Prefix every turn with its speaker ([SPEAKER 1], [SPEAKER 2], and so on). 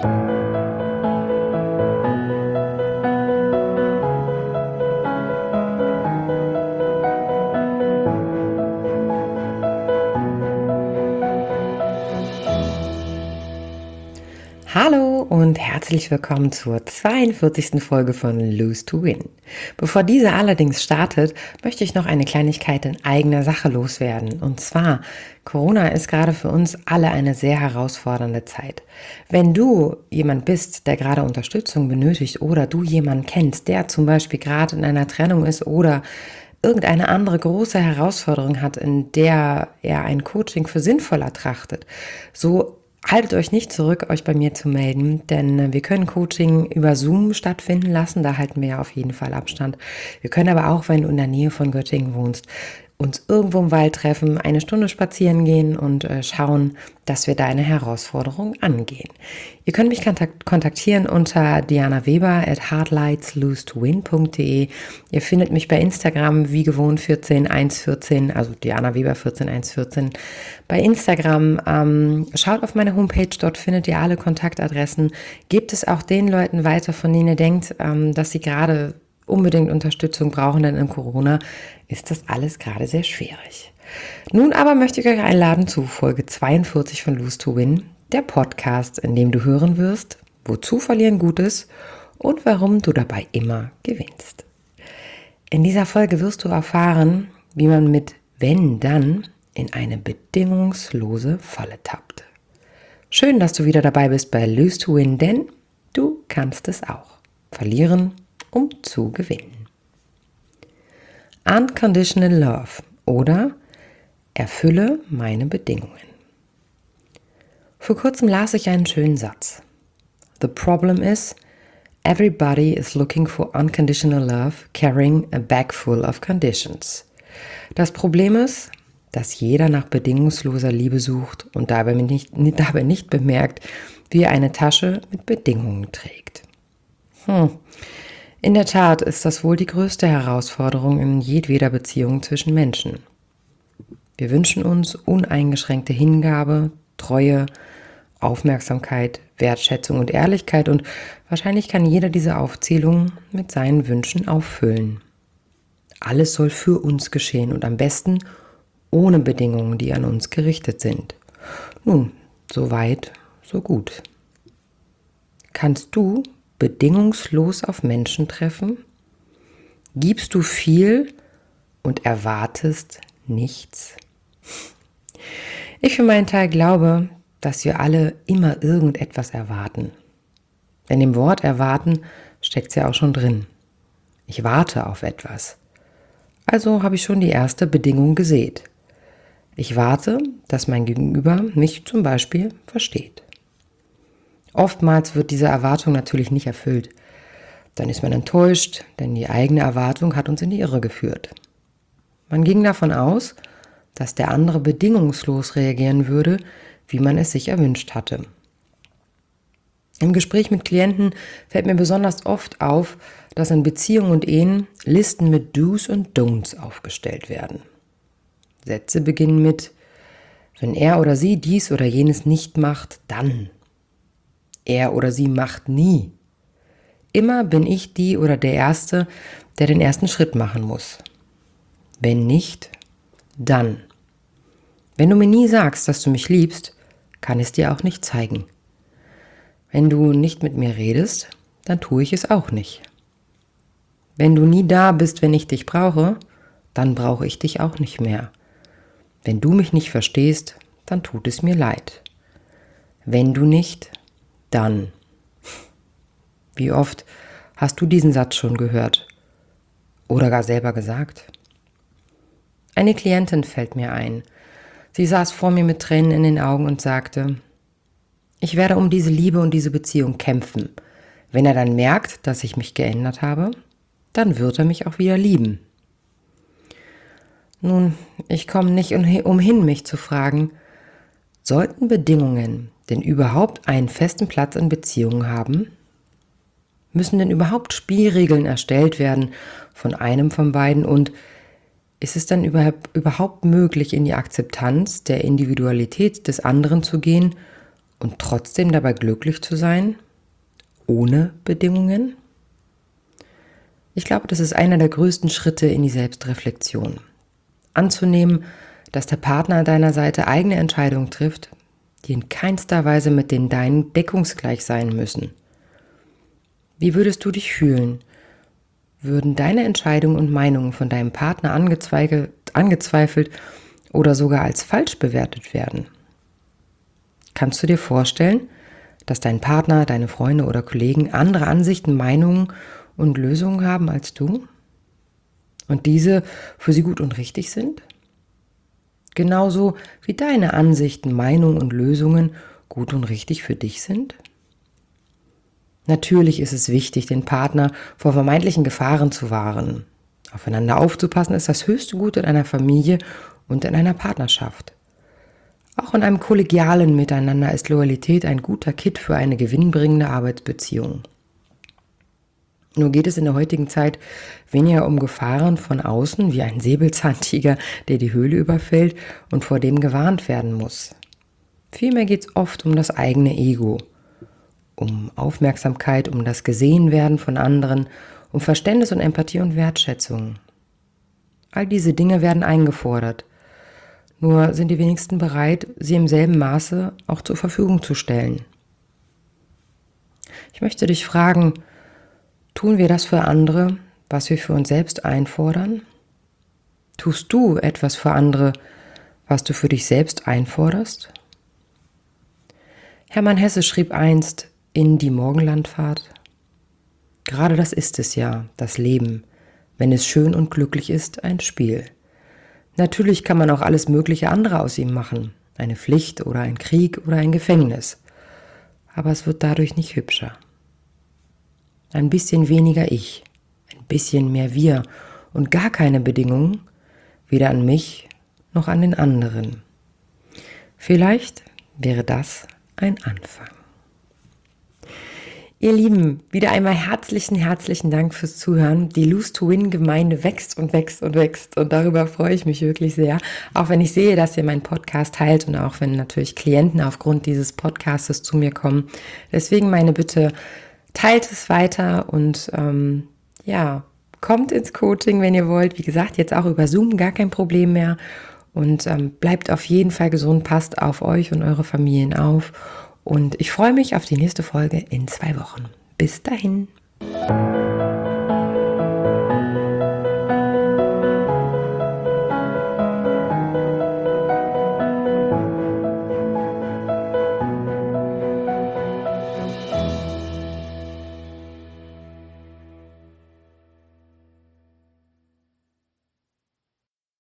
[SPEAKER 1] Hallo und herzlich willkommen zur 42. Folge von Lose to Win. Bevor diese allerdings startet, möchte ich noch eine Kleinigkeit in eigener Sache loswerden. Und zwar, Corona ist gerade für uns alle eine sehr herausfordernde Zeit. Wenn du jemand bist, der gerade Unterstützung benötigt oder du jemanden kennst, der zum Beispiel gerade in einer Trennung ist oder irgendeine andere große Herausforderung hat, in der er ein Coaching für sinnvoll ertrachtet, so haltet euch nicht zurück, euch bei mir zu melden, denn wir können Coaching über Zoom stattfinden lassen, da halten wir ja auf jeden Fall Abstand. Wir können aber auch, wenn du in der Nähe von Göttingen wohnst, uns irgendwo im Wald treffen, eine Stunde spazieren gehen und schauen, dass wir deine Herausforderung angehen. Ihr könnt mich kontaktieren unter dianaweber@hardlightslose2win.de. Ihr findet mich bei Instagram wie gewohnt 14114, also Diana Weber 14114 bei Instagram. Schaut auf meine Homepage, dort findet ihr alle Kontaktadressen. Gebt es auch den Leuten weiter, von denen ihr denkt, dass sie gerade unbedingt Unterstützung brauchen, denn in Corona ist das alles gerade sehr schwierig. Nun aber möchte ich euch einladen zu Folge 42 von Lose to Win, der Podcast, in dem du hören wirst, wozu Verlieren gut ist und warum du dabei immer gewinnst. In dieser Folge wirst du erfahren, wie man mit wenn dann in eine bedingungslose Falle tappt. Schön, dass du wieder dabei bist bei Lose to Win, denn du kannst es auch. Verlieren, um zu gewinnen. Unconditional Love oder erfülle meine Bedingungen. Vor kurzem las ich einen schönen Satz. The problem is, everybody is looking for unconditional love, carrying a bag full of conditions. Das Problem ist, dass jeder nach bedingungsloser Liebe sucht und dabei nicht bemerkt, wie er eine Tasche mit Bedingungen trägt. In der Tat ist das wohl die größte Herausforderung in jedweder Beziehung zwischen Menschen. Wir wünschen uns uneingeschränkte Hingabe, Treue, Aufmerksamkeit, Wertschätzung und Ehrlichkeit und wahrscheinlich kann jeder diese Aufzählung mit seinen Wünschen auffüllen. Alles soll für uns geschehen und am besten ohne Bedingungen, die an uns gerichtet sind. Nun, so weit, so gut. Kannst du bedingungslos auf Menschen treffen? Gibst du viel und erwartest nichts? Ich für meinen Teil glaube, dass wir alle immer irgendetwas erwarten. In dem Wort erwarten steckt es ja auch schon drin. Ich warte auf etwas. Also habe ich schon die erste Bedingung gesät. Ich warte, dass mein Gegenüber mich zum Beispiel versteht. Oftmals wird diese Erwartung natürlich nicht erfüllt. Dann ist man enttäuscht, denn die eigene Erwartung hat uns in die Irre geführt. Man ging davon aus, dass der andere bedingungslos reagieren würde, wie man es sich erwünscht hatte. Im Gespräch mit Klienten fällt mir besonders oft auf, dass in Beziehungen und Ehen Listen mit Do's und Don'ts aufgestellt werden. Sätze beginnen mit: Wenn er oder sie dies oder jenes nicht macht, dann. Er oder sie macht nie. Immer bin ich die oder der Erste, der den ersten Schritt machen muss. Wenn nicht, dann. Wenn du mir nie sagst, dass du mich liebst, kann ich es dir auch nicht zeigen. Wenn du nicht mit mir redest, dann tue ich es auch nicht. Wenn du nie da bist, wenn ich dich brauche, dann brauche ich dich auch nicht mehr. Wenn du mich nicht verstehst, dann tut es mir leid. Wenn du nicht, dann. Wie oft hast du diesen Satz schon gehört oder gar selber gesagt? Eine Klientin fällt mir ein. Sie saß vor mir mit Tränen in den Augen und sagte: Ich werde um diese Liebe und diese Beziehung kämpfen. Wenn er dann merkt, dass ich mich geändert habe, dann wird er mich auch wieder lieben. Nun, ich komme nicht umhin, mich zu fragen, sollten Bedingungen denn überhaupt einen festen Platz in Beziehungen haben? Müssen denn überhaupt Spielregeln erstellt werden von einem von beiden und ist es dann überhaupt möglich, in die Akzeptanz der Individualität des anderen zu gehen, und trotzdem dabei glücklich zu sein, ohne Bedingungen? Ich glaube, das ist einer der größten Schritte in die Selbstreflexion. Anzunehmen, dass der Partner an deiner Seite eigene Entscheidungen trifft, die in keinster Weise mit den deinen deckungsgleich sein müssen. Wie würdest du dich fühlen? Würden deine Entscheidungen und Meinungen von deinem Partner angezweifelt oder sogar als falsch bewertet werden? Kannst du dir vorstellen, dass dein Partner, deine Freunde oder Kollegen andere Ansichten, Meinungen und Lösungen haben als du? Und diese für sie gut und richtig sind? Genauso wie deine Ansichten, Meinungen und Lösungen gut und richtig für dich sind? Natürlich ist es wichtig, den Partner vor vermeintlichen Gefahren zu wahren. Aufeinander aufzupassen ist das höchste Gut in einer Familie und in einer Partnerschaft. Auch in einem kollegialen Miteinander ist Loyalität ein guter Kitt für eine gewinnbringende Arbeitsbeziehung. Nur geht es in der heutigen Zeit weniger um Gefahren von außen, wie ein Säbelzahntiger, der die Höhle überfällt und vor dem gewarnt werden muss. Vielmehr geht es oft um das eigene Ego, um Aufmerksamkeit, um das Gesehenwerden von anderen, um Verständnis und Empathie und Wertschätzung. All diese Dinge werden eingefordert. Nur sind die wenigsten bereit, sie im selben Maße auch zur Verfügung zu stellen. Ich möchte dich fragen, tun wir das für andere, was wir für uns selbst einfordern? Tust du etwas für andere, was du für dich selbst einforderst? Hermann Hesse schrieb einst in Die Morgenlandfahrt: Gerade das ist es ja, das Leben, wenn es schön und glücklich ist, ein Spiel. Natürlich kann man auch alles mögliche andere aus ihm machen, eine Pflicht oder ein Krieg oder ein Gefängnis. Aber es wird dadurch nicht hübscher. Ein bisschen weniger ich, ein bisschen mehr wir und gar keine Bedingungen, weder an mich noch an den anderen. Vielleicht wäre das ein Anfang. Ihr Lieben, wieder einmal herzlichen Dank fürs Zuhören. Die Lose-to-Win-Gemeinde wächst und wächst und wächst und darüber freue ich mich wirklich sehr. Auch wenn ich sehe, dass ihr meinen Podcast teilt und auch wenn natürlich Klienten aufgrund dieses Podcastes zu mir kommen. Deswegen meine Bitte, teilt es weiter und kommt ins Coaching, wenn ihr wollt. Wie gesagt, jetzt auch über Zoom, gar kein Problem mehr. Und bleibt auf jeden Fall gesund, passt auf euch und eure Familien auf. Und ich freue mich auf die nächste Folge in 2 Wochen. Bis dahin.